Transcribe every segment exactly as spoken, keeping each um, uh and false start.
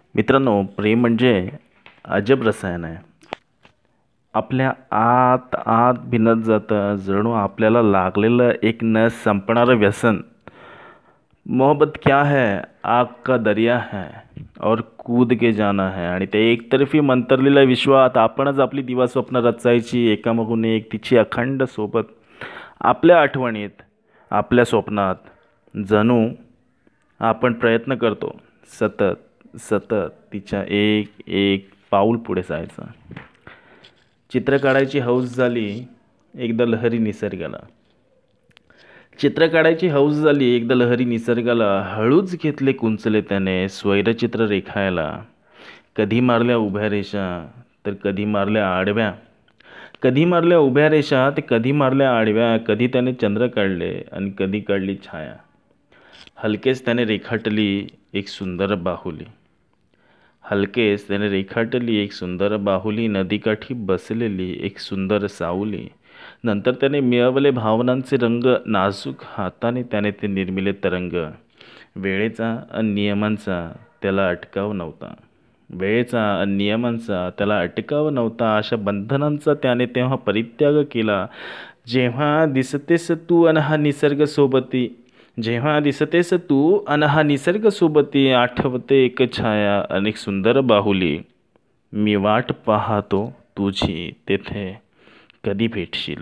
मित्रांनो, प्रेम म्हणजे अजब रसायन आहे. आपल्या आत आत भिनत जातं, जणू आपल्याला लागलेलं एक न संपणारं व्यसन. मोहब्बत क्या है, आग का दर्या है और कूद के जाना है. आणि ते एकतर्फी मंतरलेल्या विश्वात आपणच आपली दिवा स्वप्न रचायची, एकामागून एक तिची अखंड सोबत. आपल्या आठवणीत, आपल्या स्वप्नात जणू आपण प्रयत्न करतो सतत सतत तिच्या एक एक पाऊल पुढे जायचं. चित्र काढायची हौस झाली एकदा लहरी निसर्गाला. चित्र काढायची हौस झाली एकदा लहरी निसर्गाला. हळूच घेतले कुंचले त्याने स्वैरचित्र रेखायला. कधी मारल्या उभ्या रेषा तर कधी मारल्या आडव्या. कधी मारल्या उभ्या रेषा ते कधी मारल्या आडव्या. कधी त्याने चंद्र काढले आणि कधी काढली छाया. हलकेच त्याने रेखाटली एक सुंदर बाहुली. हलकेच त्याने रेखाटली एक सुंदर बाहुली. नदीकाठी बसलेली एक सुंदर सावली. नंतर त्याने मिळवले भावनांचे रंग. नाजूक हाताने त्याने ते निर्मिले तरंग. वेळेचा अन नियमांचा त्याला अटकाव नव्हता. वेळेचा अन नियमांचा त्याला अटकाव नव्हता. अशा बंधनांचा त्याने तेव्हा परित्याग केला, जेव्हा दिसतेस तू अन हा निसर्ग सोबती. जेव्हा दिसतेस तू अन हा निसर्ग सोबती. आठवते एक छाया अनेक सुंदर बाहुली. मी वाट पाहतो तुझी तेथे कधी भेटशील.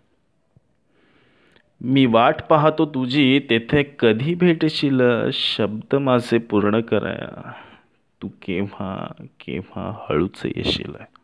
मी वाट पाहतो तुझी तेथे कधी भेटशील. शब्द माझे पूर्ण कराया तू केव्हा केव्हा हळूच येशील.